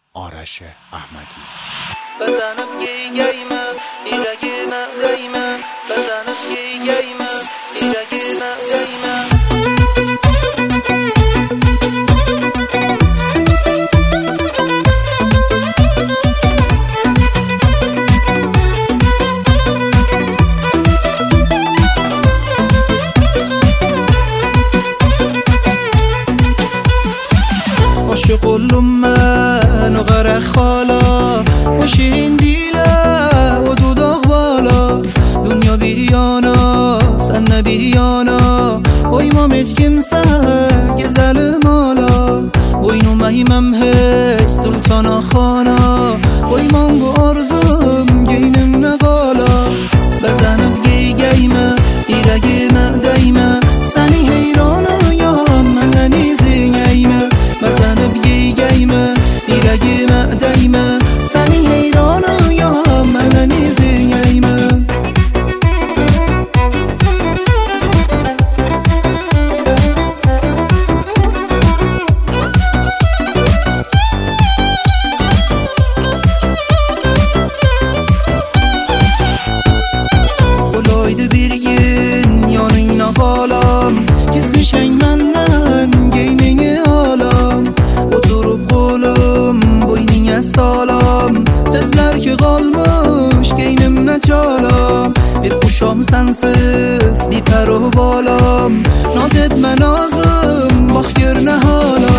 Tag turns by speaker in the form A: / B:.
A: آرش احمدی.
B: بزنم گیگیمه ایرگیمه دیمه بزنم گیگیمه ایرگیمه دیمه عاشق من و غرق خالا و شیرین دیله و دوداغ بالا دنیا بیریانا سن نبیریانا و ایمامت کمسه گزل مالا و اینو مهیمم هش سلطانا خانا و ایمام گو آرزم گینم نقالا بزنم گی گیمه ایرگیمه دیمه سنی حیرانا یا من ننیزی نیمه بزنم گی گیمه ایرگیمه دیمه سنی حیرانا یا من ننیزی نیمه Kesmişen menden geynine alam Oturup kolum boynine salam Sözler ki kalmış geynimle çalam Bir kuşam sensiz bir per o balam Naz etme nazım bak görne halam